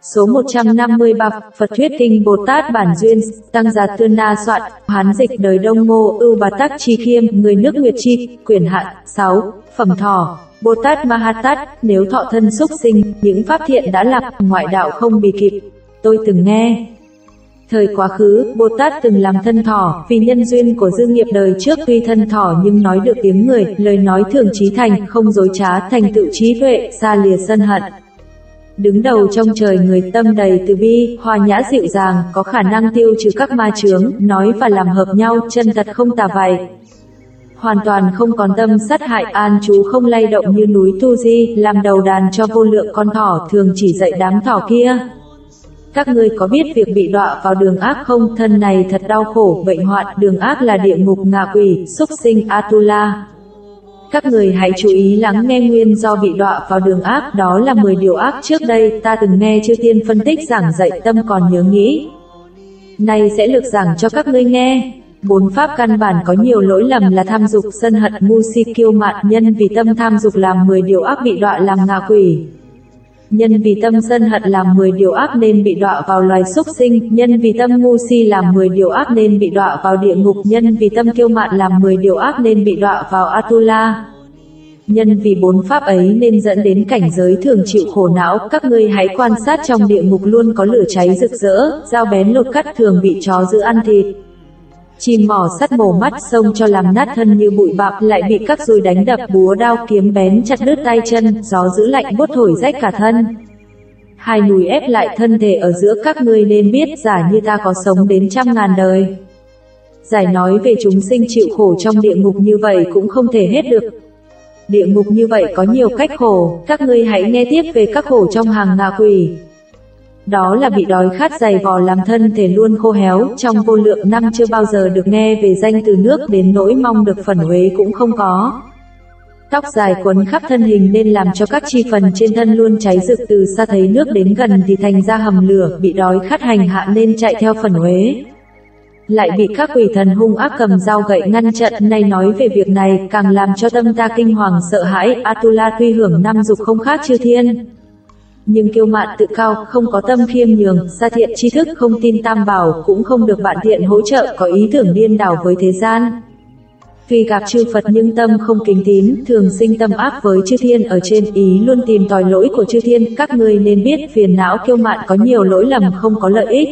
Số 153, Phật thuyết kinh Bồ Tát Bản Duyên, Tăng Giá Tư Na soạn, Hán dịch đời Đông Ngô Ưu Bà Tắc Chi Khiêm, người nước Nguyệt Chi, quyển hạ, 6, phẩm thọ. Bồ Tát Ma Ha Tát, nếu thọ thân xúc sinh, những pháp thiện đã lập, ngoại đạo không bì kịp. Tôi từng nghe. Thời quá khứ, Bồ Tát từng làm thân thỏ, vì nhân duyên của dư nghiệp đời trước tuy thân thỏ nhưng nói được tiếng người, lời nói thường chí thành, không dối trá, thành tựu trí tuệ, xa lìa sân hận. Đứng đầu trong trời người tâm đầy từ bi, hòa nhã dịu dàng, có khả năng tiêu trừ các ma chướng, nói và làm hợp nhau, chân thật không tà vày. Hoàn toàn không còn tâm sát hại, an trú không lay động như núi Tu Di, làm đầu đàn cho vô lượng con thỏ, thường chỉ dạy đám thỏ kia. Các ngươi có biết việc bị đọa vào đường ác không? Thân này thật đau khổ, bệnh hoạn, đường ác là địa ngục, ngạ quỷ, súc sinh, Atula. Các người hãy chú ý lắng nghe nguyên do bị đọa vào đường ác, đó là 10 điều ác trước đây ta từng nghe chư tiên phân tích giảng dạy, tâm còn nhớ nghĩ. Nay sẽ lược giảng cho các ngươi nghe. 4 pháp căn bản có nhiều lỗi lầm là tham dục, sân hận, ngu si, kiêu mạn. Nhân vì tâm tham dục làm 10 điều ác bị đọa làm ngạ quỷ. Nhân vì tâm sân hận làm 10 điều ác nên bị đọa vào loài súc sinh. Nhân vì tâm ngu si làm 10 điều ác nên bị đọa vào địa ngục. Nhân vì tâm kiêu mạn làm 10 điều ác nên bị đọa vào Atula. Nhân vì 4 pháp ấy nên dẫn đến cảnh giới thường chịu khổ não. Các ngươi hãy quan sát trong địa ngục luôn có lửa cháy rực rỡ, dao bén lột cắt thường bị chó giữ ăn thịt. Chim mỏ sắt mổ mắt sông cho làm nát thân như bụi bặm, lại bị các dùi đánh đập, búa đao kiếm bén chặt đứt tay chân, gió dữ lạnh buốt thổi rách cả thân. Hai núi ép lại thân thể ở giữa. Các ngươi nên biết, giả như ta có sống đến 100.000 đời. Giải nói về chúng sinh chịu khổ trong địa ngục như vậy cũng không thể hết được. Địa ngục như vậy có nhiều cách khổ, các ngươi hãy nghe tiếp về các khổ trong hàng ngạ quỷ. Đó là bị đói khát dày vò làm thân thể luôn khô héo, trong vô lượng năm chưa bao giờ được nghe về danh từ nước, đến nỗi mong được phần uế cũng không có. Tóc dài quấn khắp thân hình nên làm cho các chi phần trên thân luôn cháy rực, từ xa thấy nước đến gần thì thành ra hầm lửa, bị đói khát hành hạ nên chạy theo phần uế. Lại bị các quỷ thần hung ác cầm dao gậy ngăn trận. Nay nói về việc này càng làm cho tâm ta kinh hoàng sợ hãi. Atula tuy hưởng 5 dục không khác chư thiên, nhưng kiêu mạn tự cao, không có tâm khiêm nhường, xa thiện tri thức, không tin tam bảo, cũng không được bạn thiện hỗ trợ, có ý tưởng điên đảo với thế gian. Vì gặp chư Phật nhưng tâm không kính tín, thường sinh tâm ác với chư thiên ở trên, ý luôn tìm tòi lỗi của chư thiên. Các ngươi nên biết, phiền não kiêu mạn có nhiều lỗi lầm không có lợi ích.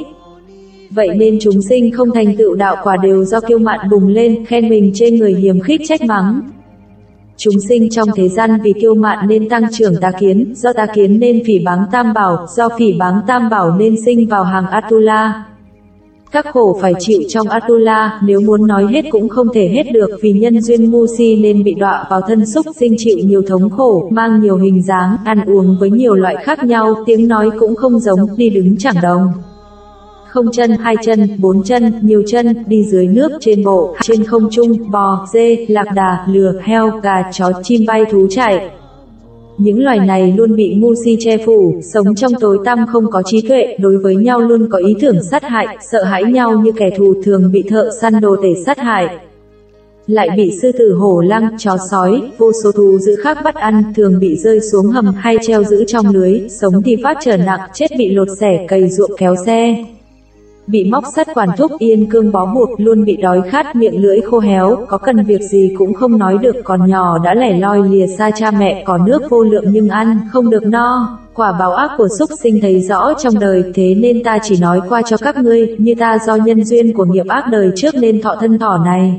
Vậy nên chúng sinh không thành tựu đạo quả đều do kiêu mạn bùng lên, khen mình trên người, hiềm khích trách mắng. Chúng sinh trong thế gian vì kiêu mạn nên tăng trưởng tà kiến, do tà kiến nên phỉ báng tam bảo, do phỉ báng tam bảo nên sinh vào hàng Atula. Các khổ phải chịu trong Atula, nếu muốn nói hết cũng không thể hết được, vì nhân duyên ngu si nên bị đọa vào thân súc sinh, chịu nhiều thống khổ, mang nhiều hình dáng, ăn uống với nhiều loại khác nhau, tiếng nói cũng không giống, đi đứng chẳng đồng. Không chân, 2 chân, 4 chân, nhiều chân, đi dưới nước, trên bộ, trên không trung, bò, dê, lạc đà, lừa, heo, gà, chó, chim bay, thú chạy. Những loài này luôn bị ngu si che phủ, sống trong tối tăm không có trí tuệ, đối với nhau luôn có ý tưởng sát hại, sợ hãi nhau như kẻ thù, thường bị thợ săn đồ tể sát hại. Lại bị sư tử, hổ lăng, chó sói, vô số thú dữ khác bắt ăn, thường bị rơi xuống hầm hay treo giữ trong lưới, sống thì phát trở nặng, chết bị lột xẻ, cày ruộng kéo xe. Bị móc sắt quản thúc, yên cương bó buộc, luôn bị đói khát, miệng lưỡi khô héo, có cần việc gì cũng không nói được, còn nhỏ đã lẻ loi lìa xa cha mẹ, có nước vô lượng nhưng ăn không được no. Quả báo ác của súc sinh thấy rõ trong đời, thế nên ta chỉ nói qua cho các ngươi, như ta do nhân duyên của nghiệp ác đời trước nên thọ thân thỏ này.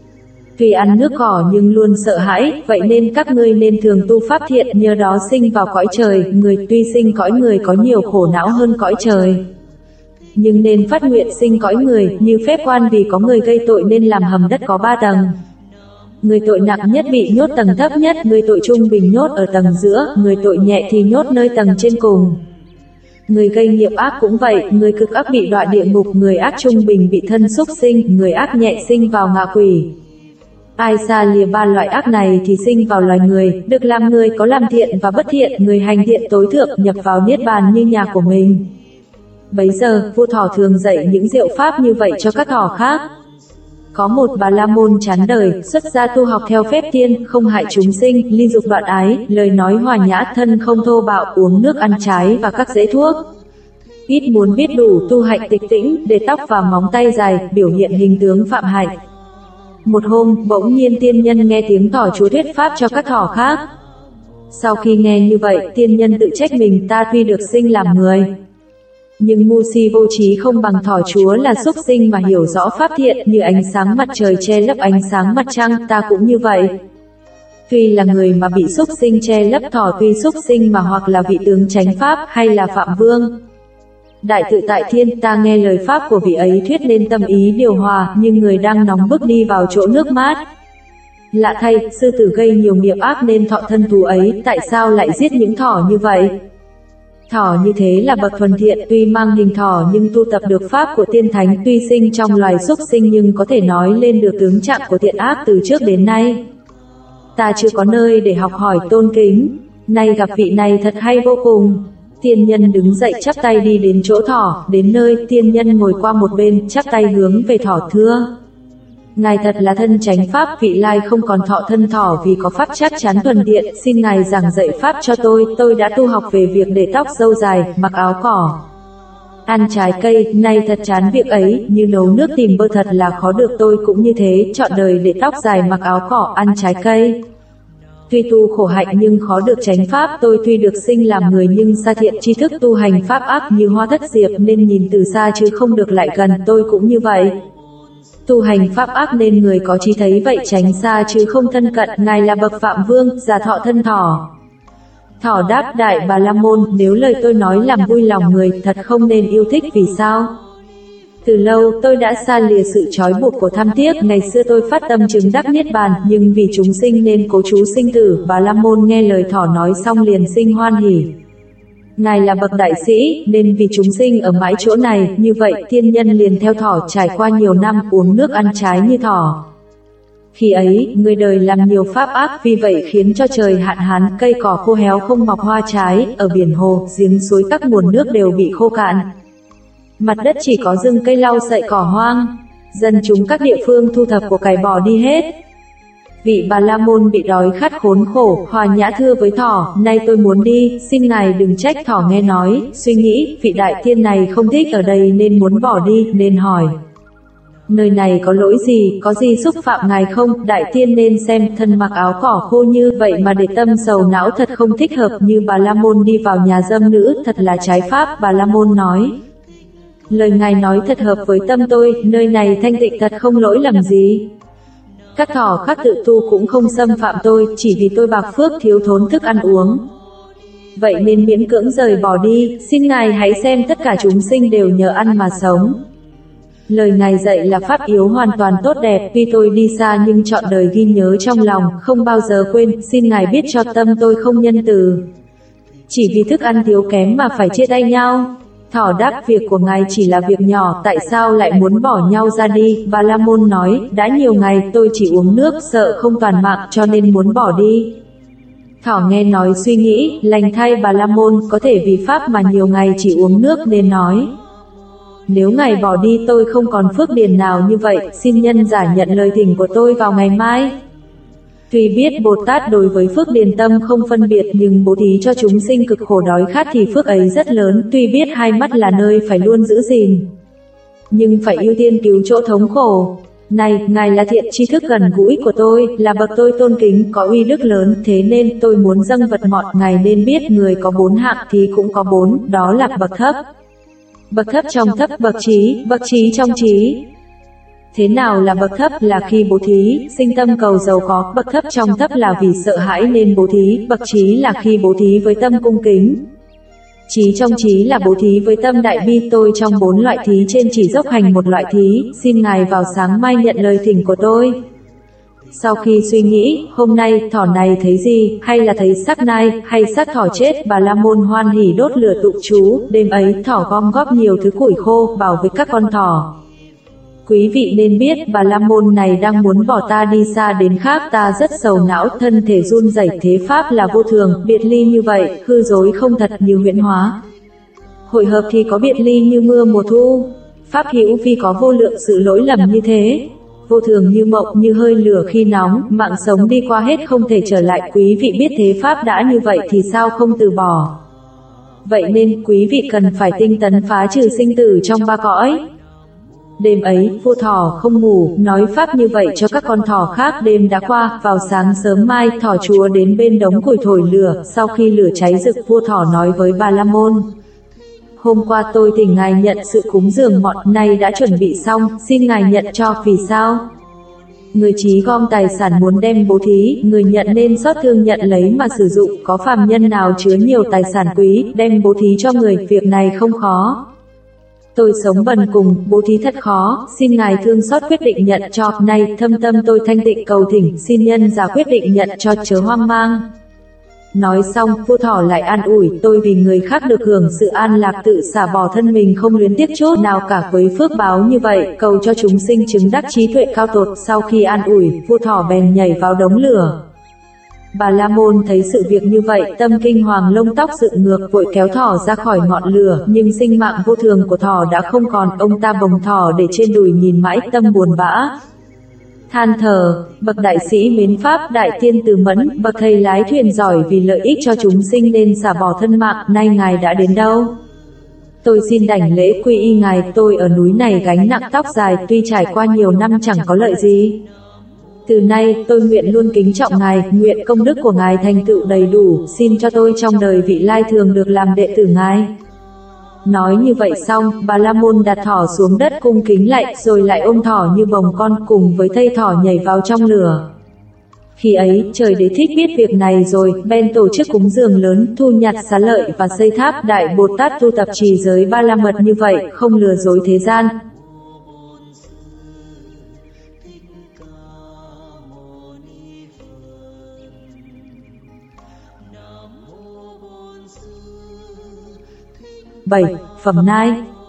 Tuy ăn nước cỏ nhưng luôn sợ hãi, vậy nên các ngươi nên thường tu pháp thiện, nhờ đó sinh vào cõi trời. Người tuy sinh cõi người có nhiều khổ não hơn cõi trời, nhưng nên phát nguyện sinh cõi người, như phép quan vì có người gây tội nên làm hầm đất có 3 tầng. Người tội nặng nhất bị nhốt tầng thấp nhất, người tội trung bình nhốt ở tầng giữa, người tội nhẹ thì nhốt nơi tầng trên cùng. Người gây nghiệp ác cũng vậy, người cực ác bị đọa địa ngục, người ác trung bình bị thân súc sinh, người ác nhẹ sinh vào ngạ quỷ. Ai xa lìa 3 loại ác này thì sinh vào loài người, được làm người có làm thiện và bất thiện, người hành thiện tối thượng, nhập vào niết bàn như nhà của mình. Bấy giờ, vua thỏ thường dạy những diệu pháp như vậy cho các thỏ khác. Có một Bà La Môn chán đời, xuất gia tu học theo phép tiên, không hại chúng sinh, ly dục đoạn ái, lời nói hòa nhã, thân không thô bạo, uống nước ăn trái và các rễ thuốc. ít muốn biết đủ tu hạnh tịch tĩnh, để tóc và móng tay dài, biểu hiện hình tướng phạm hạnh. Một hôm, bỗng nhiên tiên nhân nghe tiếng thỏ chúa thuyết pháp cho các thỏ khác. Sau khi nghe như vậy, tiên nhân tự trách mình, ta tuy được sinh làm người, nhưng ngu si vô trí không bằng thỏ chúa là súc sinh mà hiểu rõ pháp thiện, như ánh sáng mặt trời che lấp ánh sáng mặt trăng, ta cũng như vậy. Tuy là người mà bị súc sinh che lấp, thỏ tuy súc sinh mà hoặc là vị tướng chánh pháp, hay là phạm vương. Đại tự tại thiên, ta nghe lời pháp của vị ấy thuyết nên tâm ý điều hòa, nhưng người đang nóng bức đi vào chỗ nước mát. Lạ thay, sư tử gây nhiều nghiệp ác nên thọ thân thú ấy, tại sao lại giết những thỏ như vậy? Thỏ như thế là bậc thuần thiện, tuy mang hình thỏ nhưng tu tập được pháp của tiên thánh, tuy sinh trong loài súc sinh nhưng có thể nói lên được tướng trạng của thiện ác từ trước đến nay. Ta chưa có nơi để học hỏi tôn kính, nay gặp vị này thật hay vô cùng. Tiên nhân đứng dậy chắp tay đi đến chỗ thỏ, đến nơi tiên nhân ngồi qua một bên, chắp tay hướng về thỏ thưa: Ngài thật là thân chánh pháp, vị lai không còn thọ thân thỏ vì có pháp chắc chắn thuần thiện, xin Ngài giảng dạy pháp cho tôi đã tu học về việc để tóc râu dài, mặc áo cỏ, ăn trái cây, nay thật chán việc ấy, như nấu nước tìm bơ thật là khó được, tôi cũng như thế, trọn đời để tóc dài mặc áo cỏ, ăn trái cây. Tuy tu khổ hạnh nhưng khó được chánh pháp, tôi tuy được sinh làm người nhưng xa thiện tri thức tu hành pháp ác như hoa thất diệp nên nhìn từ xa chứ không được lại gần, tôi cũng như vậy. Tu hành pháp ác nên người có trí thấy vậy tránh xa chứ không thân cận, Ngài là bậc phạm vương, già thọ thân thỏ. Thỏ đáp: Đại Bà La Môn, nếu lời tôi nói làm vui lòng người, thật không nên yêu thích, vì sao? Từ lâu tôi đã xa lìa sự trói buộc của tham tiếc, ngày xưa tôi phát tâm chứng đắc niết bàn, nhưng vì chúng sinh nên cố trú sinh tử. Bà La Môn nghe lời thỏ nói xong liền sinh hoan hỉ. Ngài là bậc đại sĩ, nên vì chúng sinh ở mãi chỗ này, như vậy tiên nhân liền theo thỏ trải qua nhiều năm, uống nước ăn trái như thỏ. Khi ấy, người đời làm nhiều pháp ác, vì vậy khiến cho trời hạn hán, cây cỏ khô héo không mọc hoa trái, ở biển hồ, giếng suối các nguồn nước đều bị khô cạn. Mặt đất chỉ có rừng cây lau sậy cỏ hoang, dân chúng các địa phương thu thập của cải bỏ đi hết. Vị Bà La Môn bị đói khát khốn khổ, hòa nhã thưa với thỏ: Nay tôi muốn đi, xin Ngài đừng trách. Thỏ nghe nói, suy nghĩ, vị đại tiên này không thích ở đây nên muốn bỏ đi, nên hỏi: Nơi này có lỗi gì, có gì xúc phạm Ngài không? Đại tiên nên xem, thân mặc áo cỏ khô như vậy mà để tâm sầu não thật không thích hợp, như Bà La Môn đi vào nhà dâm nữ, thật là trái pháp. Bà La Môn nói: Lời Ngài nói thật hợp với tâm tôi, nơi này thanh tịnh thật không lỗi lầm gì. Các thỏ khác tự tu cũng không xâm phạm tôi, chỉ vì tôi bạc phước thiếu thốn thức ăn uống. Vậy nên miễn cưỡng rời bỏ đi, xin Ngài hãy xem tất cả chúng sinh đều nhờ ăn mà sống. Lời Ngài dạy là pháp yếu hoàn toàn tốt đẹp, tuy tôi đi xa nhưng trọn đời ghi nhớ trong lòng, không bao giờ quên, xin Ngài biết cho tâm tôi không nhân từ. Chỉ vì thức ăn thiếu kém mà phải chia tay nhau. Thỏ đáp: Việc của Ngài chỉ là việc nhỏ, tại sao lại muốn bỏ nhau ra đi? Bà La Môn nói: Đã nhiều ngày tôi chỉ uống nước, sợ không toàn mạng cho nên muốn bỏ đi. Thỏ nghe nói suy nghĩ, lành thay Bà La Môn có thể vì pháp mà nhiều ngày chỉ uống nước nên nói: Nếu Ngài bỏ đi tôi không còn phước điền nào như vậy, xin nhân giả nhận lời thỉnh của tôi vào ngày mai. Tuy biết Bồ Tát đối với phước điền tâm không phân biệt, nhưng bố thí cho chúng sinh cực khổ đói khát thì phước ấy rất lớn. Tuy biết hai mắt là nơi phải luôn giữ gìn, nhưng phải ưu tiên cứu chỗ thống khổ. Này, Ngài là thiện tri thức gần gũi của tôi, là bậc tôi tôn kính, có uy đức lớn, thế nên tôi muốn dâng vật mọn. Ngài nên biết người có 4 hạng thì cũng có 4, đó là bậc thấp, bậc thấp trong thấp, bậc trí trong trí. Thế nào là bậc thấp? Là khi bố thí, sinh tâm cầu giàu có. Bậc thấp trong thấp là vì sợ hãi nên bố thí. Bậc trí là khi bố thí với tâm cung kính. Trí trong trí là bố thí với tâm đại bi. Tôi trong 4 loại thí trên chỉ dốc hành một loại thí, xin Ngài vào sáng mai nhận lời thỉnh của tôi. Sau khi suy nghĩ, hôm nay thỏ này thấy gì, hay là thấy xác nai, hay xác thỏ chết? Bà La Môn hoan hỉ đốt lửa tụng chú. Đêm ấy thỏ gom góp nhiều thứ củi khô, bảo với các con thỏ: Quý vị nên biết, Bà La Môn này đang muốn bỏ ta đi xa đến khác, ta rất sầu não, thân thể run rẩy. Thế pháp là vô thường, biệt ly như vậy, hư dối không thật như huyễn hóa. Hội hợp thì có biệt ly như mưa mùa thu, pháp hữu vi có vô lượng sự lỗi lầm như thế. Vô thường như mộng, như hơi lửa khi nóng, mạng sống đi qua hết không thể trở lại. Quý vị biết thế pháp đã như vậy thì sao không từ bỏ? vậy nên quý vị cần phải tinh tấn phá trừ sinh tử trong ba cõi. Đêm ấy, vua thỏ không ngủ, nói pháp như vậy cho các con thỏ khác. Đêm đã qua, vào sáng sớm mai, thỏ chúa đến bên đống củi thổi lửa. Sau khi lửa cháy rực, vua thỏ nói với Bà La Môn: hôm qua tôi thỉnh ngài nhận sự cúng dường mọn, nay đã chuẩn bị xong, xin ngài nhận cho. Vì sao? Người trí gom tài sản muốn đem bố thí, người nhận nên xót thương nhận lấy mà sử dụng. Có phàm nhân nào chứa nhiều tài sản quý, đem bố thí cho người, việc này không khó. Tôi sống bần cùng, bố thí thật khó, xin ngài thương xót quyết định nhận cho. Này, thâm tâm tôi thanh tịnh cầu thỉnh, xin nhân giả quyết định nhận cho, chớ hoang mang. Nói xong, vua thỏ lại an ủi: tôi vì người khác được hưởng sự an lạc, tự xả bỏ thân mình không luyến tiếc chút nào cả với phước báo như vậy, cầu cho chúng sinh chứng đắc trí tuệ cao tột. Sau khi an ủi, vua thỏ bèn nhảy vào đống lửa. Bà La Môn thấy sự việc như vậy, tâm kinh hoàng, lông tóc dựng ngược, vội kéo thỏ ra khỏi ngọn lửa, nhưng sinh mạng vô thường của thỏ đã không còn. Ông ta bồng thỏ để trên đùi nhìn mãi, tâm buồn bã, than thở: bậc đại sĩ mến pháp, đại tiên từ mẫn, bậc thầy lái thuyền giỏi, vì lợi ích cho chúng sinh nên xả bỏ thân mạng, nay ngài đã đến đâu? Tôi xin đảnh lễ quy y ngài. Tôi ở núi này gánh nặng tóc dài, tuy trải qua nhiều năm chẳng có lợi gì. Từ nay, tôi nguyện luôn kính trọng ngài, nguyện công đức của ngài thành tựu đầy đủ, xin cho tôi trong đời vị lai thường được làm đệ tử ngài. Nói như vậy xong, Bà La Môn đặt thỏ xuống đất cung kính lạy, rồi lại ôm thỏ như bồng con, cùng với thây thỏ nhảy vào trong lửa. Khi ấy, trời đế thích biết việc này rồi, bèn tổ chức cúng dường lớn, thu nhặt xá lợi và xây tháp. Đại Bồ Tát tu tập trì giới Ba La Mật như vậy, không lừa dối thế gian. Phẩm Nai.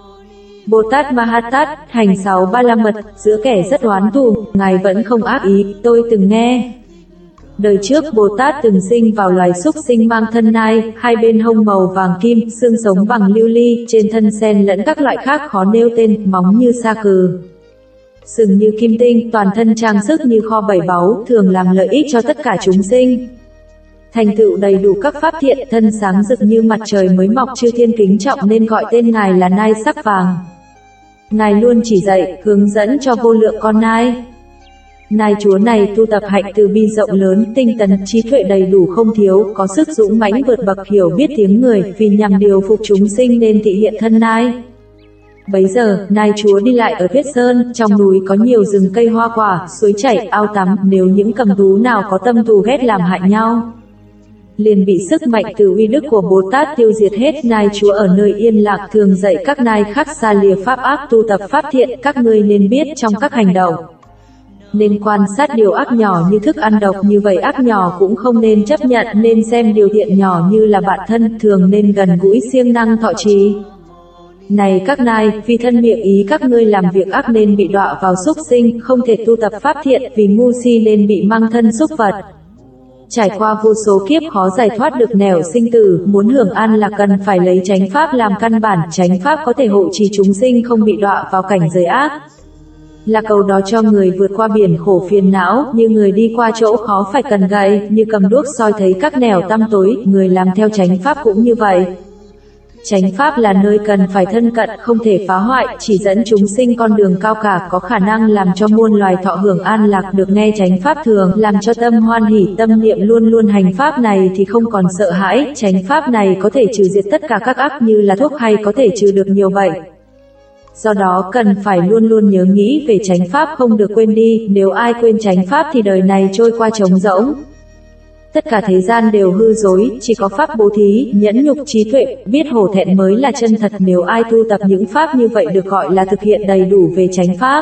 Bồ Tát Ma Ha Tát hành 6 Ba La Mật, giữa kẻ rất oán thù, ngài vẫn không ác ý. Tôi từng nghe, đời trước Bồ Tát từng sinh vào loài súc sinh mang thân nai, hai bên hông màu vàng kim, xương sống bằng lưu ly, trên thân xen lẫn các loại khác khó nêu tên, móng như sa cừ, sừng như kim tinh, toàn thân trang sức như kho bảy báu, thường làm lợi ích cho tất cả chúng sinh. Thành tựu đầy đủ các pháp thiện, thân sáng rực như mặt trời mới mọc, chư thiên kính trọng nên gọi tên ngài là nai sắc vàng. Ngài luôn chỉ dạy, hướng dẫn cho vô lượng con nai. Nai chúa này tu tập hạnh từ bi rộng lớn, tinh tấn, trí tuệ đầy đủ không thiếu, có sức dũng mãnh vượt bậc, hiểu biết tiếng người, vì nhằm điều phục chúng sinh nên thị hiện thân nai. Bấy giờ, nai chúa đi lại ở Tuyết Sơn, trong núi có nhiều rừng cây hoa quả, suối chảy, ao tắm, nếu những cầm thú nào có tâm thù ghét làm hại nhau, liền bị sức mạnh từ uy đức của Bồ Tát tiêu diệt hết. Nai chúa ở nơi yên lặng thường dạy các nai khác xa lìa pháp ác, tu tập pháp thiện. Các ngươi nên biết trong các hành động, nên quan sát điều ác nhỏ như thức ăn độc, như vậy ác nhỏ cũng không nên chấp nhận, nên xem điều thiện nhỏ như là bạn thân, thường nên gần gũi siêng năng thọ trì. Này các nai, vì thân miệng ý các ngươi làm việc ác nên bị đọa vào súc sinh, không thể tu tập pháp thiện, vì ngu si nên bị mang thân súc vật. Trải qua vô số kiếp khó giải thoát được nẻo sinh tử, muốn hưởng an là cần phải lấy chánh pháp làm căn bản. Chánh pháp có thể hộ trì chúng sinh không bị đọa vào cảnh giới ác, là cầu đó cho người vượt qua biển khổ phiền não, như người đi qua chỗ khó phải cần gậy, như cầm đuốc soi thấy các nẻo tăm tối. Người làm theo chánh pháp cũng như vậy. Chánh pháp là nơi cần phải thân cận, không thể phá hoại, chỉ dẫn chúng sinh con đường cao cả, có khả năng làm cho muôn loài thọ hưởng an lạc. Được nghe chánh pháp thường làm cho tâm hoan hỷ, tâm niệm luôn luôn hành pháp này thì không còn sợ hãi. Chánh pháp này có thể trừ diệt tất cả các ác như là thuốc hay có thể trừ được nhiều bệnh. Do đó cần phải luôn luôn nhớ nghĩ về chánh pháp, không được quên đi. Nếu ai quên chánh pháp thì đời này trôi qua trống rỗng. Tất cả thế gian đều hư dối, chỉ có pháp bố thí, nhẫn nhục, trí tuệ, biết hổ thẹn mới là chân thật. Nếu ai tu tập những pháp như vậy được gọi là thực hiện đầy đủ về chánh pháp.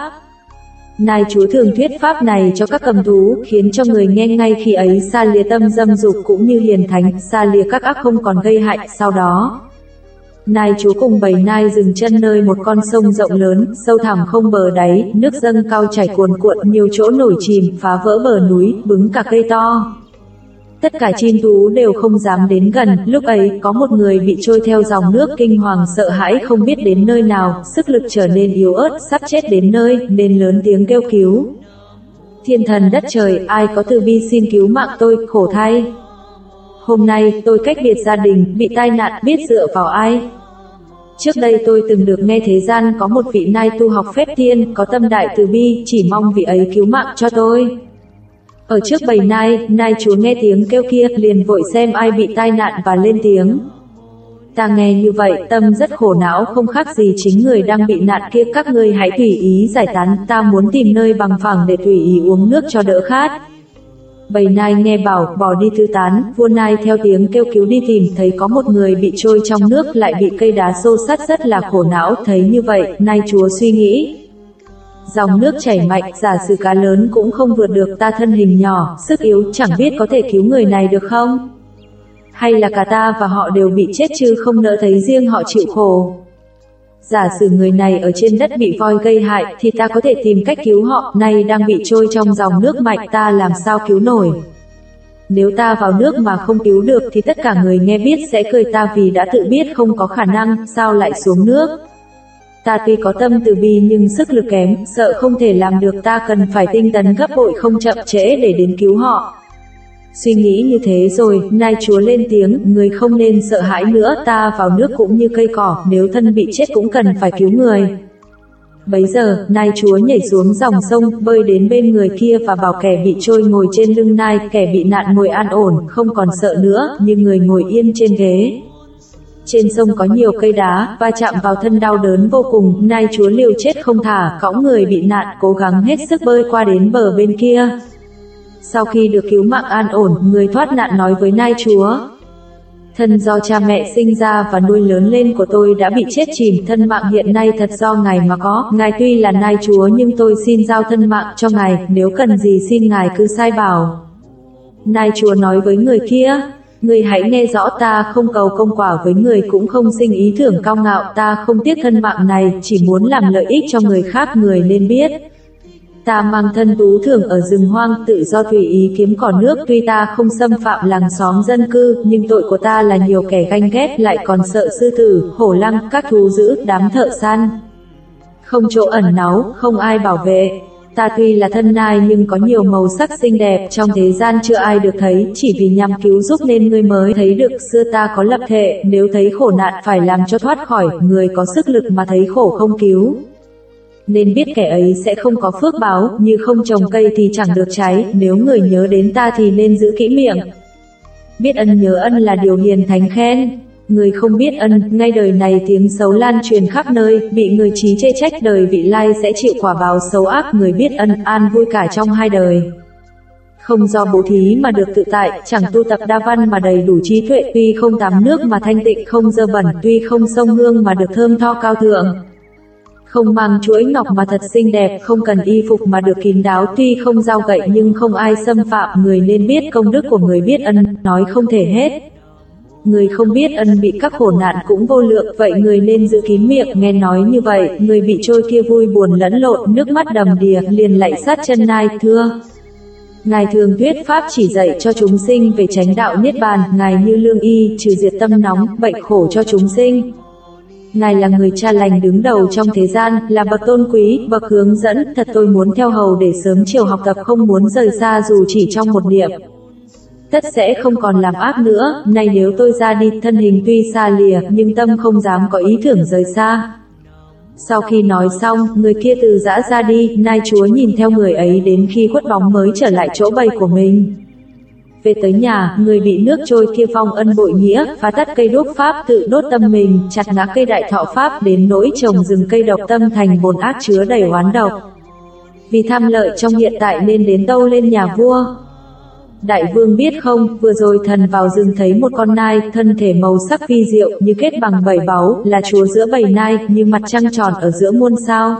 Nai chúa thường thuyết pháp này cho các cầm thú, khiến cho người nghe ngay khi ấy xa lìa tâm dâm dục cũng như hiền thánh, xa lìa các ác không còn gây hại. Sau đó, nai chúa cùng bầy nai dừng chân nơi một con sông rộng lớn, sâu thẳm không bờ đáy, nước dâng cao chảy cuồn cuộn, nhiều chỗ nổi chìm, phá vỡ bờ núi, bứng cả cây to. Tất cả chim thú đều không dám đến gần. Lúc ấy, có một người bị trôi theo dòng nước, kinh hoàng sợ hãi không biết đến nơi nào, sức lực trở nên yếu ớt, sắp chết đến nơi, nên lớn tiếng kêu cứu. Thiên thần đất trời, ai có từ bi xin cứu mạng tôi, khổ thay. Hôm nay tôi cách biệt gia đình, bị tai nạn, biết dựa vào ai? Trước đây tôi từng được nghe thế gian có một vị nai tu học phép thiên, có tâm đại từ bi, chỉ mong vị ấy cứu mạng cho tôi. Ở trước bầy nai chúa nghe tiếng kêu kia, liền vội xem ai bị tai nạn và lên tiếng. Ta nghe như vậy, tâm rất khổ não, không khác gì chính người đang bị nạn kia. Các ngươi hãy tùy ý giải tán, ta muốn tìm nơi bằng phẳng để tùy ý uống nước cho đỡ khát. Bầy nai nghe bảo, bỏ đi tứ tán. Vua nai theo tiếng kêu cứu đi tìm, thấy có một người bị trôi trong nước, lại bị cây đá xô sắt, rất là khổ não. Thấy như vậy, nai chúa suy nghĩ, dòng nước chảy mạnh, giả sử cá lớn cũng không vượt được, ta thân hình nhỏ, sức yếu, chẳng biết có thể cứu người này được không? Hay là cả ta và họ đều bị chết chứ không nỡ thấy riêng họ chịu khổ? Giả sử người này ở trên đất bị voi gây hại, thì ta có thể tìm cách cứu họ, nay đang bị trôi trong dòng nước mạnh, ta làm sao cứu nổi? Nếu ta vào nước mà không cứu được thì tất cả người nghe biết sẽ cười ta, vì đã tự biết không có khả năng, sao lại xuống nước? Ta tuy có tâm từ bi nhưng sức lực kém, sợ không thể làm được, ta cần phải tinh tấn gấp bội, không chậm trễ để đến cứu họ. Suy nghĩ như thế rồi, nai chúa lên tiếng, người không nên sợ hãi nữa, ta vào nước cũng như cây cỏ, nếu thân bị chết cũng cần phải cứu người. Bấy giờ, nai chúa nhảy xuống dòng sông, bơi đến bên người kia và bảo kẻ bị trôi ngồi trên lưng nai, kẻ bị nạn ngồi an ổn, không còn sợ nữa, như người ngồi yên trên ghế. Trên sông có nhiều cây đá, va chạm vào thân đau đớn vô cùng, nai chúa liều chết không thả, cõng người bị nạn, cố gắng hết sức bơi qua đến bờ bên kia. Sau khi được cứu mạng an ổn, người thoát nạn nói với nai chúa, thân do cha mẹ sinh ra và nuôi lớn lên của tôi đã bị chết chìm, thân mạng hiện nay thật do ngài mà có, ngài tuy là nai chúa nhưng tôi xin giao thân mạng cho ngài, nếu cần gì xin ngài cứ sai bảo. Nai chúa nói với người kia, người hãy nghe rõ, ta không cầu công quả với người, cũng không sinh ý tưởng cao ngạo, ta không tiếc thân mạng này, chỉ muốn làm lợi ích cho người khác. Người nên biết, ta mang thân tú thường ở rừng hoang, tự do tùy ý kiếm cỏ nước, tuy ta không xâm phạm làng xóm dân cư, nhưng tội của ta là nhiều kẻ ganh ghét, lại còn sợ sư tử, hổ lăng, các thú dữ, đám thợ săn. Không chỗ ẩn náu, không ai bảo vệ. Ta tuy là thân nai nhưng có nhiều màu sắc xinh đẹp, trong thế gian chưa ai được thấy, chỉ vì nhằm cứu giúp nên ngươi mới thấy được. Xưa ta có lập thệ, nếu thấy khổ nạn phải làm cho thoát khỏi, người có sức lực mà thấy khổ không cứu, nên biết kẻ ấy sẽ không có phước báo, như không trồng cây thì chẳng được trái. Nếu người nhớ đến ta thì nên giữ kỹ miệng. Biết ân nhớ ân là điều hiền thánh khen. Người không biết ân, ngay đời này tiếng xấu lan truyền khắp nơi, bị người trí chê trách, đời vị lai sẽ chịu quả báo xấu ác. Người biết ân, an vui cả trong hai đời. Không do bố thí mà được tự tại, chẳng tu tập đa văn mà đầy đủ trí tuệ, tuy không tắm nước mà thanh tịnh, không dơ bẩn, tuy không xông hương mà được thơm tho cao thượng. Không mang chuỗi ngọc mà thật xinh đẹp, không cần y phục mà được kín đáo, tuy không dao gậy nhưng không ai xâm phạm. Người nên biết công đức của người biết ân, nói không thể hết. Người không biết ân bị các khổ nạn cũng vô lượng, vậy người nên giữ kín miệng. Nghe nói như vậy, người bị trôi kia vui buồn lẫn lộn, nước mắt đầm đìa, liền lạy sát chân nai, thưa ngài thường thuyết pháp chỉ dạy cho chúng sinh về chánh đạo niết bàn, ngài như lương y, trừ diệt tâm nóng, bệnh khổ cho chúng sinh. Ngài là người cha lành đứng đầu trong thế gian, là bậc tôn quý, bậc hướng dẫn, thật tôi muốn theo hầu để sớm chiều học tập, không muốn rời xa dù chỉ trong một niệm. Tất sẽ không còn làm ác nữa, này nếu tôi ra đi, thân hình tuy xa lìa, nhưng tâm không dám có ý tưởng rời xa. Sau khi nói xong, người kia từ giã ra đi, nai chúa nhìn theo người ấy đến khi khuất bóng mới trở lại chỗ bầy của mình. Về tới nhà, người bị nước trôi kia vong ân bội nghĩa, phá tắt cây đốt pháp, tự đốt tâm mình, chặt ngã cây đại thọ pháp, đến nỗi trồng rừng cây độc, tâm thành bồn ác chứa đầy oán độc. Vì tham lợi trong hiện tại nên đến tâu lên nhà vua. Đại vương biết không, vừa rồi thần vào rừng thấy một con nai, thân thể màu sắc vi diệu, như kết bằng bảy báu, là chúa giữa bầy nai, như mặt trăng tròn ở giữa muôn sao.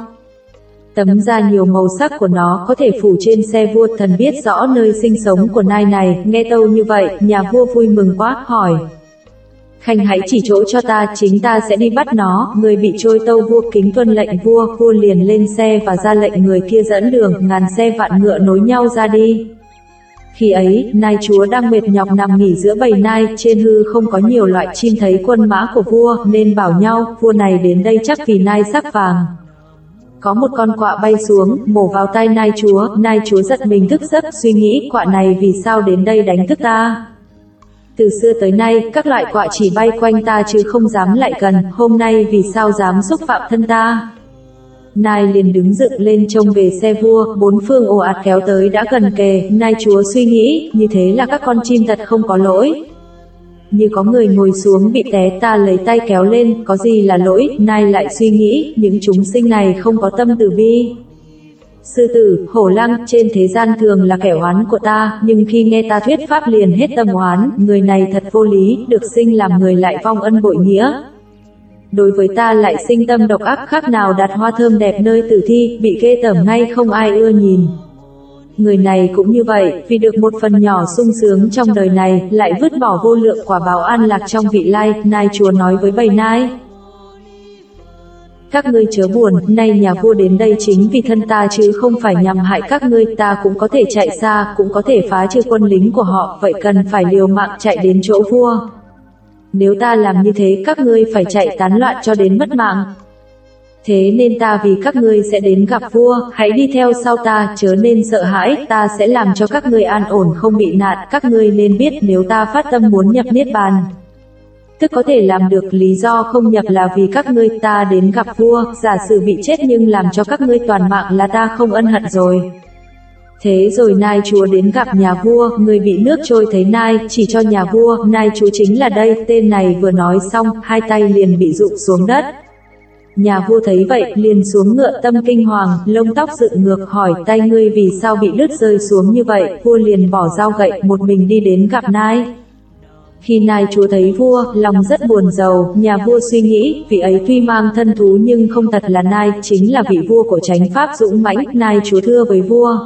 Tấm da nhiều màu sắc của nó có thể phủ trên xe vua. Thần biết rõ nơi sinh sống của nai này. Nghe tâu như vậy, nhà vua vui mừng quá, hỏi: Khanh hãy chỉ chỗ cho ta, chính ta sẽ đi bắt nó. Người bị trôi tâu vua kính tuân lệnh vua. Vua liền lên xe và ra lệnh người kia dẫn đường, ngàn xe vạn ngựa nối nhau ra đi. Khi ấy, nai chúa đang mệt nhọc nằm nghỉ giữa bầy nai, trên hư không có nhiều loại chim thấy quân mã của vua, nên bảo nhau, vua này đến đây chắc vì nai sắc vàng. Có một con quạ bay xuống, mổ vào tai nai chúa giật mình thức giấc, suy nghĩ, quạ này vì sao đến đây đánh thức ta? Từ xưa tới nay, các loại quạ chỉ bay quanh ta chứ không dám lại gần, hôm nay vì sao dám xúc phạm thân ta? Nai liền đứng dựng lên trông về xe vua, bốn phương ồ ạt kéo tới đã gần kề, Nai chúa suy nghĩ, như thế là các con chim thật không có lỗi. Như có người ngồi xuống bị té ta lấy tay kéo lên, có gì là lỗi, Nai lại suy nghĩ, những chúng sinh này không có tâm từ bi. Sư tử, hổ lăng, trên thế gian thường là kẻ oán của ta, nhưng khi nghe ta thuyết pháp liền hết tâm oán, người này thật vô lý, được sinh làm người lại vong ân bội nghĩa. Đối với ta lại sinh tâm độc ác khác nào đặt hoa thơm đẹp nơi tử thi, bị ghê tởm ngay không ai ưa nhìn. Người này cũng như vậy, vì được một phần nhỏ sung sướng trong đời này, lại vứt bỏ vô lượng quả báo an lạc trong vị lai. Nai chúa nói với bầy nai: các ngươi chớ buồn, nay nhà vua đến đây chính vì thân ta chứ không phải nhằm hại các ngươi, ta cũng có thể chạy xa, cũng có thể phá trừ quân lính của họ, vậy cần phải liều mạng chạy đến chỗ vua. Nếu ta làm như thế các ngươi phải chạy tán loạn cho đến mất mạng. Thế nên ta vì các ngươi sẽ đến gặp vua, hãy đi theo sau ta, chớ nên sợ hãi, ta sẽ làm cho các ngươi an ổn không bị nạn, các ngươi nên biết nếu ta phát tâm muốn nhập niết bàn, tức có thể làm được, lý do không nhập là vì các ngươi, ta đến gặp vua, giả sử bị chết nhưng làm cho các ngươi toàn mạng là ta không ân hận rồi. Thế rồi Nai chúa đến gặp nhà vua, người bị nước trôi thấy Nai, chỉ cho nhà vua, Nai chúa chính là đây, tên này vừa nói xong, hai tay liền bị rụng xuống đất. Nhà vua thấy vậy, liền xuống ngựa tâm kinh hoàng, lông tóc dựng ngược, hỏi tay ngươi vì sao bị đứt rơi xuống như vậy, vua liền bỏ dao gậy, một mình đi đến gặp Nai. Khi Nai chúa thấy vua, lòng rất buồn rầu, nhà vua suy nghĩ, vị ấy tuy mang thân thú nhưng không thật là Nai, chính là vị vua của chánh pháp dũng mãnh. Nai chúa thưa với vua: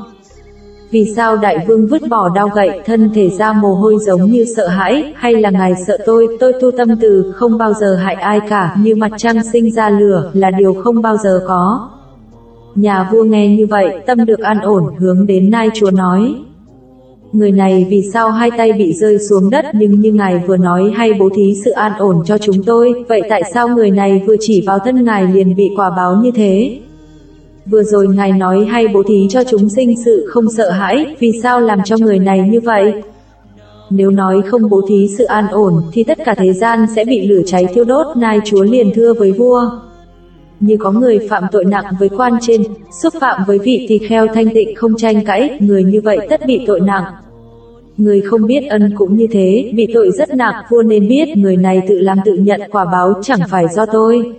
vì sao đại vương vứt bỏ đao gậy, thân thể ra mồ hôi giống như sợ hãi, hay là ngài sợ tôi tu tâm từ, không bao giờ hại ai cả, như mặt trăng sinh ra lửa, là điều không bao giờ có. Nhà vua nghe như vậy, tâm được an ổn, hướng đến Nai chúa nói: người này vì sao hai tay bị rơi xuống đất, nhưng như ngài vừa nói hay bố thí sự an ổn cho chúng tôi, vậy tại sao người này vừa chỉ vào thân ngài liền bị quả báo như thế? Vừa rồi ngài nói hay bố thí cho chúng sinh sự không sợ hãi, vì sao làm cho người này như vậy? Nếu nói không bố thí sự an ổn, thì tất cả thế gian sẽ bị lửa cháy thiêu đốt. Nai chúa liền thưa với vua: như có người phạm tội nặng với quan trên, xúc phạm với vị tỳ kheo thanh tịnh không tranh cãi, người như vậy tất bị tội nặng. Người không biết ân cũng như thế, bị tội rất nặng, vua nên biết người này tự làm tự nhận quả báo, chẳng phải do tôi.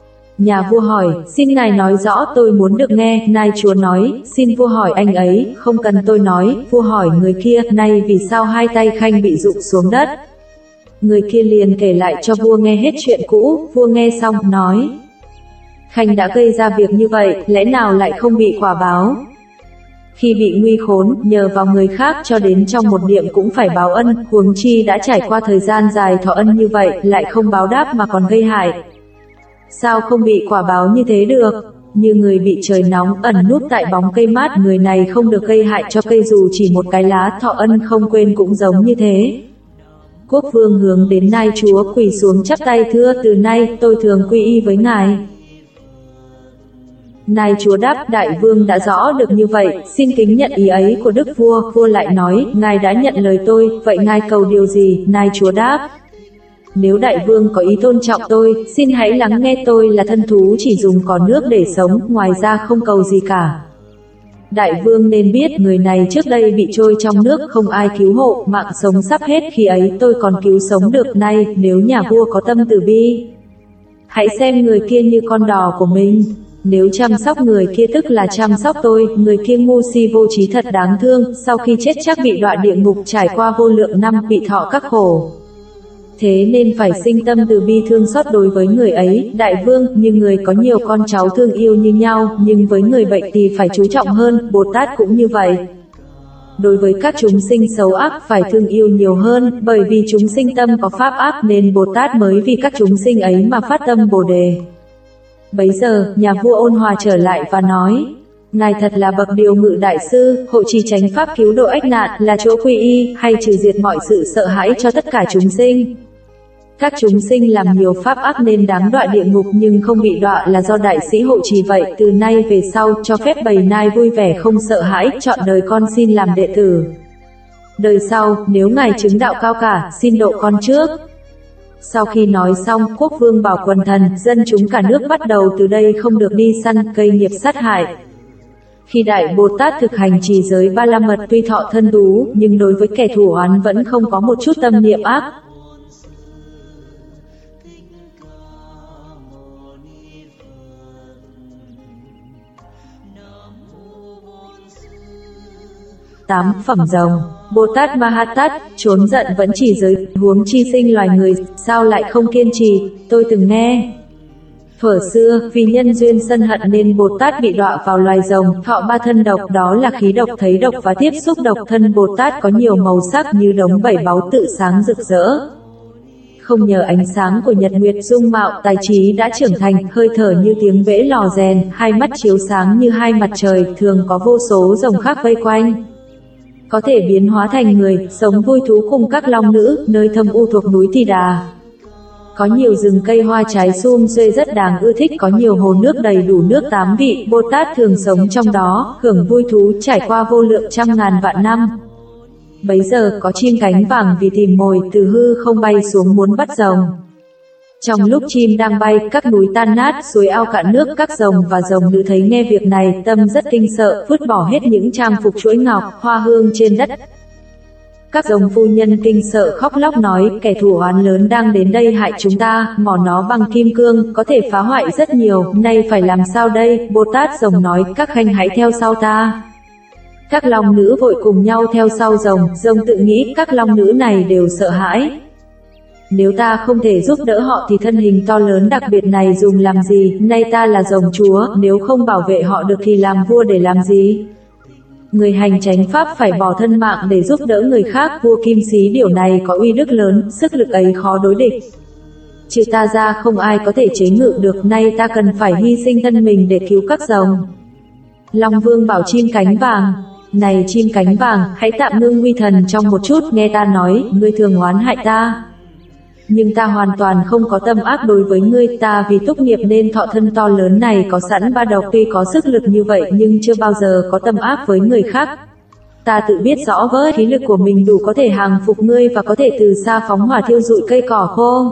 Nhà vua hỏi, xin ngài nói rõ, tôi muốn được nghe. Nai chúa nói, xin vua hỏi anh ấy, không cần tôi nói. Vua hỏi người kia, nay vì sao hai tay khanh bị rụng xuống đất? Người kia liền kể lại cho vua nghe hết chuyện cũ. Vua nghe xong, nói: khanh đã gây ra việc như vậy, lẽ nào lại không bị quả báo? Khi bị nguy khốn, nhờ vào người khác cho đến trong một niệm cũng phải báo ân, huống chi đã trải qua thời gian dài thọ ân như vậy, lại không báo đáp mà còn gây hại. Sao không bị quả báo như thế được? Như người bị trời nóng, ẩn núp tại bóng cây mát, người này không được gây hại cho cây dù chỉ một cái lá, thọ ân không quên cũng giống như thế. Quốc vương hướng đến Nai chúa quỳ xuống chắp tay thưa, từ nay tôi thường quy y với ngài. Nai chúa đáp, đại vương đã rõ được như vậy, xin kính nhận ý ấy của đức vua. Vua lại nói, ngài đã nhận lời tôi, vậy ngài cầu điều gì? Nai chúa đáp, nếu đại vương có ý tôn trọng tôi, xin hãy lắng nghe tôi, là thân thú chỉ dùng có nước để sống, ngoài ra không cầu gì cả. Đại vương nên biết người này trước đây bị trôi trong nước, không ai cứu hộ, mạng sống sắp hết, khi ấy tôi còn cứu sống được. Nay, nếu nhà vua có tâm từ bi, hãy xem người kia như con đò của mình. Nếu chăm sóc người kia tức là chăm sóc tôi, người kia ngu si vô trí thật đáng thương, sau khi chết chắc bị đọa địa ngục, trải qua vô lượng năm, bị thọ các khổ. Thế nên phải sinh tâm từ bi thương xót đối với người ấy. Đại vương, như người có nhiều con cháu thương yêu như nhau, nhưng với người bệnh thì phải chú trọng hơn. Bồ Tát cũng như vậy. Đối với các chúng sinh xấu ác phải thương yêu nhiều hơn, bởi vì chúng sinh tâm có pháp ác nên Bồ Tát mới vì các chúng sinh ấy mà phát tâm Bồ đề. Bấy giờ, nhà vua ôn hòa trở lại và nói, ngài thật là bậc điều ngự đại sư, hộ trì chánh pháp cứu độ ách nạn, là chỗ quy y, hay trừ diệt mọi sự sợ hãi cho tất cả chúng sinh. Các chúng sinh làm nhiều pháp ác nên đáng đọa địa ngục, nhưng không bị đọa là do đại sĩ hộ trì vậy. Từ nay về sau, cho phép bầy nai vui vẻ không sợ hãi, trọn đời con xin làm đệ tử. Đời sau, nếu ngài chứng đạo cao cả, xin độ con trước. Sau khi nói xong, quốc vương bảo quần thần, dân chúng cả nước bắt đầu từ đây không được đi săn, gây nghiệp sát hại. Khi Đại Bồ Tát thực hành trì giới Ba La Mật tuy thọ thân tú, nhưng đối với kẻ thù oán vẫn không có một chút tâm niệm ác. Tám phẩm rồng. Bồ Tát Ma Ha Tát, trốn giận vẫn chỉ giới, huống chi sinh loài người, sao lại không kiên trì, tôi từng nghe. Thuở xưa, vì nhân duyên sân hận nên Bồ Tát bị đọa vào loài rồng, thọ ba thân độc, đó là khí độc thấy độc và tiếp xúc độc. Thân Bồ Tát có nhiều màu sắc như đống bảy báu tự sáng rực rỡ. Không nhờ ánh sáng của nhật nguyệt, dung mạo, tài trí đã trưởng thành, hơi thở như tiếng vẽ lò rèn, hai mắt chiếu sáng như hai mặt trời, thường có vô số rồng khác vây quanh. Có thể biến hóa thành người, sống vui thú cùng các long nữ, nơi thâm u thuộc núi Thì Đà. Có nhiều rừng cây hoa trái sum xuê rất đáng ưa thích, có nhiều hồ nước đầy đủ nước tám vị, Bồ Tát thường sống trong đó, hưởng vui thú trải qua vô lượng trăm ngàn vạn năm. Bấy giờ có chim cánh vàng vì tìm mồi từ hư không bay xuống muốn bắt rồng. Trong lúc chim đang bay, các núi tan nát, suối ao cạn nước, các rồng và rồng nữ thấy nghe việc này, tâm rất kinh sợ, vứt bỏ hết những trang phục chuỗi ngọc, hoa hương trên đất. Các rồng phu nhân kinh sợ khóc lóc nói, kẻ thù oán lớn đang đến đây hại chúng ta, mỏ nó bằng kim cương, có thể phá hoại rất nhiều, nay phải làm sao đây? Bồ Tát rồng nói, các khanh hãy theo sau ta. Các long nữ vội cùng nhau theo sau rồng, rồng tự nghĩ các long nữ này đều sợ hãi. Nếu ta không thể giúp đỡ họ thì thân hình to lớn đặc biệt này dùng làm gì, nay ta là rồng chúa, nếu không bảo vệ họ được thì làm vua để làm gì? Người hành chánh pháp phải bỏ thân mạng để giúp đỡ người khác, vua Kim Xí điều này có uy đức lớn, sức lực ấy khó đối địch. Trừ ta ra không ai có thể chế ngự được, nay ta cần phải hy sinh thân mình để cứu các rồng. Long Vương bảo chim cánh vàng, này chim cánh vàng, hãy tạm ngưng nguy thần trong một chút, nghe ta nói, ngươi thường oán hại ta. Nhưng ta hoàn toàn không có tâm ác đối với ngươi, ta vì túc nghiệp nên thọ thân to lớn này có sẵn ba độc, tuy có sức lực như vậy nhưng chưa bao giờ có tâm ác với người khác. Ta tự biết rõ với khí lực của mình đủ có thể hàng phục ngươi và có thể từ xa phóng hỏa thiêu rụi cây cỏ khô.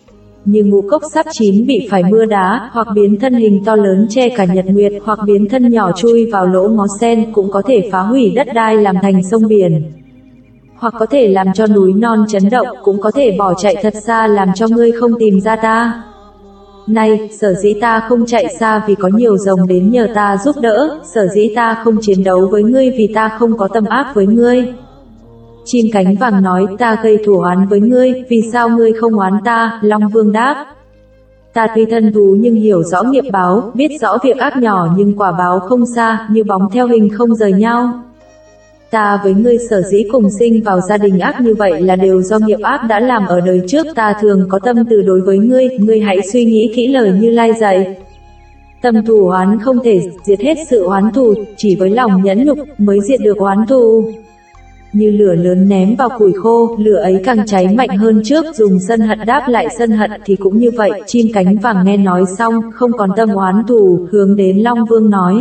Như ngũ cốc sắp chín bị phải mưa đá, hoặc biến thân hình to lớn che cả nhật nguyệt, hoặc biến thân nhỏ chui vào lỗ ngó sen, cũng có thể phá hủy đất đai làm thành sông biển. Hoặc có thể làm cho núi non chấn động, cũng có thể bỏ chạy thật xa làm cho ngươi không tìm ra ta. Này, sở dĩ ta không chạy xa vì có nhiều rồng đến nhờ ta giúp đỡ, sở dĩ ta không chiến đấu với ngươi vì ta không có tâm ác với ngươi. Chim cánh vàng nói, ta gây thù oán với ngươi, vì sao ngươi không oán ta? Long Vương đáp, ta tuy thân thú nhưng hiểu rõ nghiệp báo, biết rõ việc ác nhỏ nhưng quả báo không xa, như bóng theo hình không rời nhau. Ta với ngươi sở dĩ cùng sinh vào gia đình ác như vậy là đều do nghiệp ác đã làm ở đời trước, ta thường có tâm từ đối với ngươi, ngươi hãy suy nghĩ kỹ lời Như Lai dạy. Tâm thù oán không thể diệt hết sự oán thù, chỉ với lòng nhẫn nhục mới diệt được oán thù. Như lửa lớn ném vào củi khô, lửa ấy càng cháy mạnh hơn trước, dùng sân hận đáp lại sân hận thì cũng như vậy. Chim cánh vàng nghe nói xong, không còn tâm oán thù, hướng đến Long Vương nói,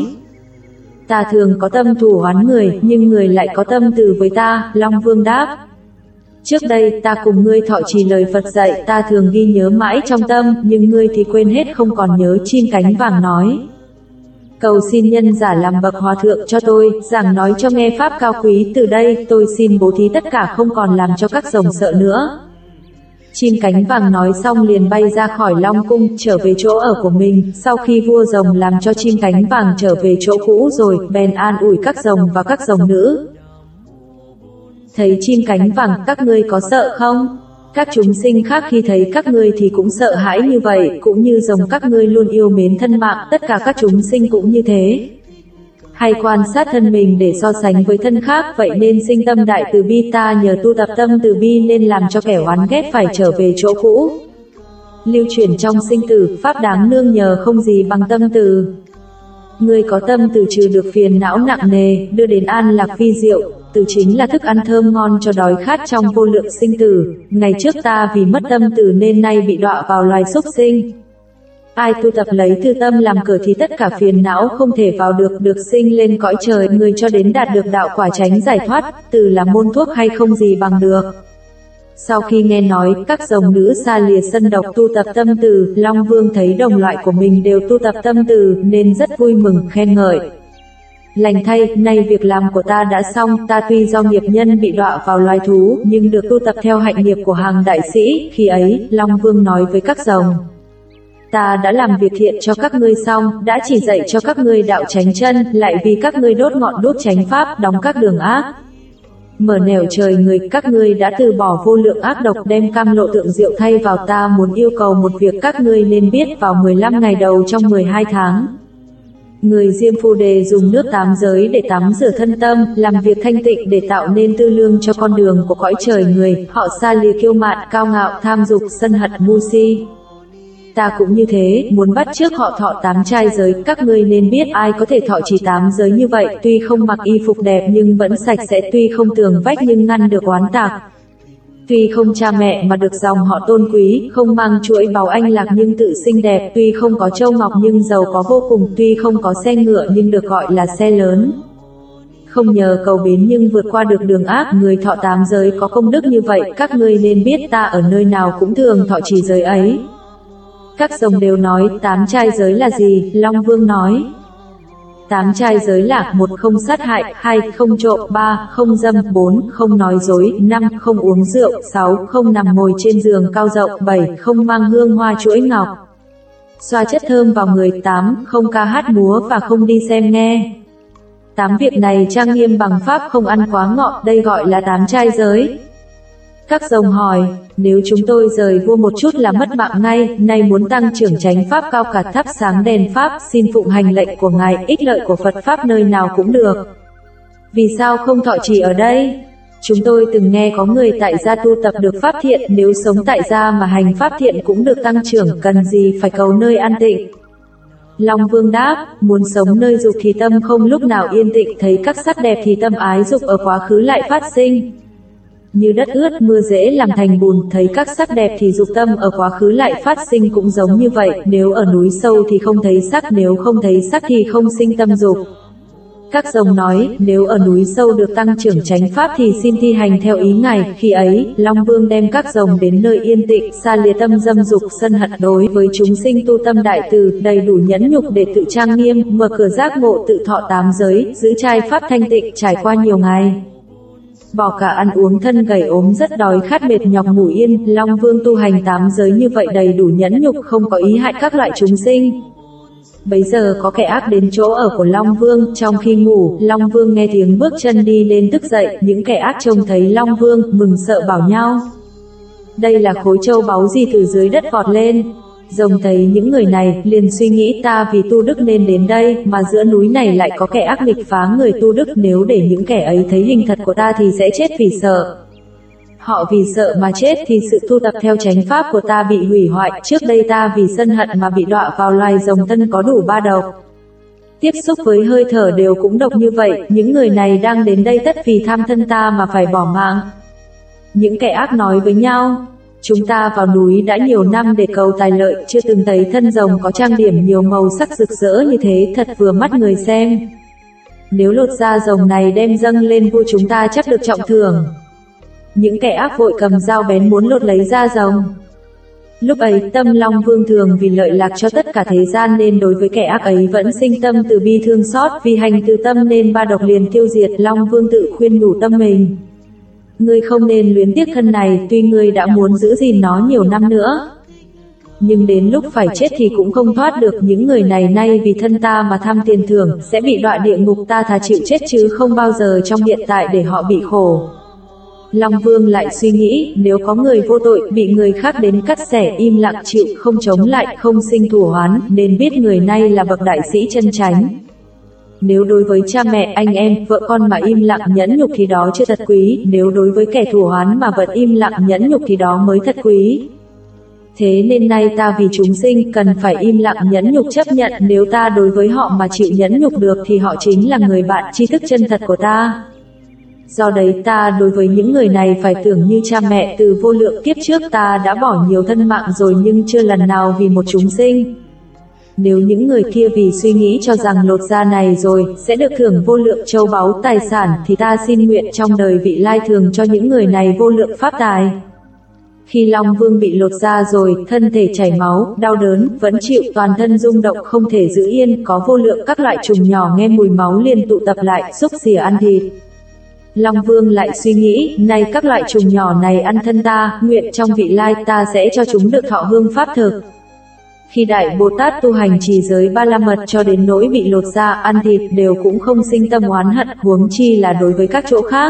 ta thường có tâm thù oán người, nhưng người lại có tâm từ với ta. Long Vương đáp, trước đây ta cùng ngươi thọ trì lời Phật dạy, ta thường ghi nhớ mãi trong tâm, nhưng ngươi thì quên hết không còn nhớ. Chim cánh vàng nói, cầu xin nhân giả làm bậc hòa thượng cho tôi, giảng nói cho nghe pháp cao quý, từ đây tôi xin bố thí tất cả không còn làm cho các rồng sợ nữa. Chim cánh vàng nói xong liền bay ra khỏi Long Cung, trở về chỗ ở của mình. Sau khi vua rồng làm cho chim cánh vàng trở về chỗ cũ rồi, bèn an ủi các rồng và các rồng nữ. Thấy chim cánh vàng, các ngươi có sợ không? Các chúng sinh khác khi thấy các ngươi thì cũng sợ hãi như vậy, cũng như rồng các ngươi luôn yêu mến thân mạng, tất cả các chúng sinh cũng như thế. Hay quan sát thân mình để so sánh với thân khác, vậy nên sinh tâm đại từ bi, ta nhờ tu tập tâm từ bi nên làm cho kẻ oán ghét phải trở về chỗ cũ. Lưu truyền trong sinh tử, pháp đáng nương nhờ không gì bằng tâm từ. Người có tâm từ trừ được phiền não nặng nề, đưa đến an lạc vi diệu. Từ chính là thức ăn thơm ngon cho đói khát trong vô lượng sinh tử. Ngày trước ta vì mất tâm từ nên nay bị đọa vào loài súc sinh. Ai tu tập lấy thư tâm làm cửa thì tất cả phiền não không thể vào được sinh lên cõi trời người cho đến đạt được đạo quả chánh giải thoát, từ là môn thuốc hay không gì bằng được. Sau khi nghe nói các dòng nữ xa lìa sân độc tu tập tâm từ, Long Vương thấy đồng loại của mình đều tu tập tâm từ nên rất vui mừng khen ngợi. Lành thay, nay việc làm của ta đã xong, ta tuy do nghiệp nhân bị đọa vào loài thú, nhưng được tu tập theo hạnh nghiệp của hàng đại sĩ. Khi ấy, Long Vương nói với các rồng: ta đã làm việc thiện cho các ngươi xong, đã chỉ dạy cho các ngươi đạo chánh chân, lại vì các ngươi đốt ngọn đuốc chánh pháp, đóng các đường ác. Mở nẻo trời người, các ngươi đã từ bỏ vô lượng ác độc đem cam lộ tượng rượu thay vào, ta muốn yêu cầu một việc các ngươi nên biết vào 15 ngày đầu trong 12 tháng. Người Diêm Phù Đề dùng nước 8 giới để tắm rửa thân tâm, làm việc thanh tịnh để tạo nên tư lương cho con đường của cõi trời người, họ xa lìa kiêu mạn, cao ngạo, tham dục, sân hận, ngu si. Ta cũng như thế, muốn bắt chước họ thọ 8 trai giới, các ngươi nên biết ai có thể thọ trì 8 giới như vậy, tuy không mặc y phục đẹp nhưng vẫn sạch sẽ, tuy không tường vách nhưng ngăn được oán tạc. Tuy không cha mẹ mà được dòng họ tôn quý, không mang chuỗi báu anh lạc nhưng tự xinh đẹp, tuy không có châu ngọc nhưng giàu có vô cùng, tuy không có xe ngựa nhưng được gọi là xe lớn. Không nhờ cầu bến nhưng vượt qua được đường ác, người thọ 8 giới có công đức như vậy, các ngươi nên biết ta ở nơi nào cũng thường thọ trì giới ấy. Các rồng đều nói 8 trai giới là gì, Long Vương nói: 8 trai giới là: 1. Không sát hại, 2. Không trộm, 3. Không dâm, 4. Không nói dối, 5. Không uống rượu, 6. Không nằm ngồi trên giường cao rộng, 7. Không mang hương hoa chuỗi ngọc, xoa chất thơm vào người, 8. Không ca hát múa và không đi xem nghe. 8 việc này trang nghiêm bằng pháp, không ăn quá ngọ, đây gọi là 8 trai giới. Các rồng hỏi: nếu chúng tôi rời vua một chút là mất mạng ngay, nay muốn tăng trưởng chánh pháp cao cả thắp sáng đèn pháp, xin phụng hành lệnh của ngài, ích lợi của Phật pháp nơi nào cũng được. Vì sao không thọ trì ở đây? Chúng tôi từng nghe có người tại gia tu tập được pháp thiện, nếu sống tại gia mà hành pháp thiện cũng được tăng trưởng, cần gì phải cầu nơi an tịnh. Long Vương đáp: muốn sống nơi dục thì tâm không lúc nào yên tịnh, thấy các sắc đẹp thì tâm ái dục ở quá khứ lại phát sinh. Như đất ướt mưa dễ làm thành bùn, thấy các sắc đẹp thì dục tâm ở quá khứ lại phát sinh cũng giống như vậy, nếu ở núi sâu thì không thấy sắc, nếu không thấy sắc thì không sinh tâm dục. Các rồng nói: nếu ở núi sâu được tăng trưởng chánh pháp thì xin thi hành theo ý ngài. Khi ấy, Long Vương đem các rồng đến nơi yên tịnh, xa lìa tâm dâm dục sân hận, đối với chúng sinh tu tâm đại từ, đầy đủ nhẫn nhục để tự trang nghiêm, mở cửa giác ngộ tự thọ 8 giới, giữ trai pháp thanh tịnh, trải qua nhiều ngày. Bỏ cả ăn uống, thân gầy ốm rất đói khát mệt nhọc ngủ yên, Long Vương tu hành 8 giới như vậy đầy đủ nhẫn nhục, không có ý hại các loại chúng sinh. Bấy giờ có kẻ ác đến chỗ ở của Long Vương, trong khi ngủ, Long Vương nghe tiếng bước chân đi lên tức dậy, những kẻ ác trông thấy Long Vương, mừng sợ bảo nhau: đây là khối châu báu gì từ dưới đất vọt lên. Rồng thấy những người này, liền suy nghĩ ta vì tu đức nên đến đây, mà giữa núi này lại có kẻ ác nghịch phá người tu đức, nếu để những kẻ ấy thấy hình thật của ta thì sẽ chết vì sợ. Họ vì sợ mà chết thì sự tu tập theo chánh pháp của ta bị hủy hoại, trước đây ta vì sân hận mà bị đọa vào loài rồng thân có đủ 3 độc. Tiếp xúc với hơi thở đều cũng độc như vậy, những người này đang đến đây tất vì tham thân ta mà phải bỏ mạng. Những kẻ ác nói với nhau: chúng ta vào núi đã nhiều năm để cầu tài lợi, chưa từng thấy thân rồng có trang điểm nhiều màu sắc rực rỡ như thế, thật vừa mắt người xem. Nếu lột da rồng này đem dâng lên vua chúng ta chắc được trọng thưởng. Những kẻ ác vội cầm dao bén muốn lột lấy da rồng. Lúc ấy tâm Long Vương thường vì lợi lạc cho tất cả thế gian nên đối với kẻ ác ấy vẫn sinh tâm từ bi thương xót, vì hành từ tâm nên 3 độc liền tiêu diệt. Long Vương tự khuyên nhủ tâm mình: ngươi không nên luyến tiếc thân này, tuy ngươi đã muốn giữ gìn nó nhiều năm nữa, nhưng đến lúc phải chết thì cũng không thoát được. Những người này nay vì thân ta mà tham tiền thưởng, sẽ bị đọa địa ngục, ta thà chịu chết chứ không bao giờ trong hiện tại để họ bị khổ. Long Vương lại suy nghĩ, nếu có người vô tội, bị người khác đến cắt xẻ, im lặng chịu, không chống lại, không sinh thù oán, nên biết người này là bậc đại sĩ chân chánh. Nếu đối với cha mẹ, anh em, vợ con mà im lặng nhẫn nhục thì đó chưa thật quý, nếu đối với kẻ thù oán mà vẫn im lặng nhẫn nhục thì đó mới thật quý. Thế nên nay ta vì chúng sinh cần phải im lặng nhẫn nhục chấp nhận, nếu ta đối với họ mà chịu nhẫn nhục được thì họ chính là người bạn tri thức chân thật của ta. Do đấy ta đối với những người này phải tưởng như cha mẹ, từ vô lượng kiếp trước ta đã bỏ nhiều thân mạng rồi nhưng chưa lần nào vì một chúng sinh. Nếu những người kia vì suy nghĩ cho rằng lột da này rồi sẽ được thưởng vô lượng châu báu tài sản thì ta xin nguyện trong đời vị lai thường cho những người này vô lượng pháp tài. Khi Long Vương bị lột da rồi, thân thể chảy máu, đau đớn, vẫn chịu, toàn thân rung động không thể giữ yên, có vô lượng các loại trùng nhỏ nghe mùi máu liền tụ tập lại, xúc xỉa ăn thịt. Long Vương lại suy nghĩ, này các loại trùng nhỏ này ăn thân ta, nguyện trong vị lai ta sẽ cho chúng được thọ hương pháp thực. Khi Đại Bồ Tát tu hành trì giới Ba La Mật cho đến nỗi bị lột da, ăn thịt đều cũng không sinh tâm oán hận, huống chi là đối với các chỗ khác.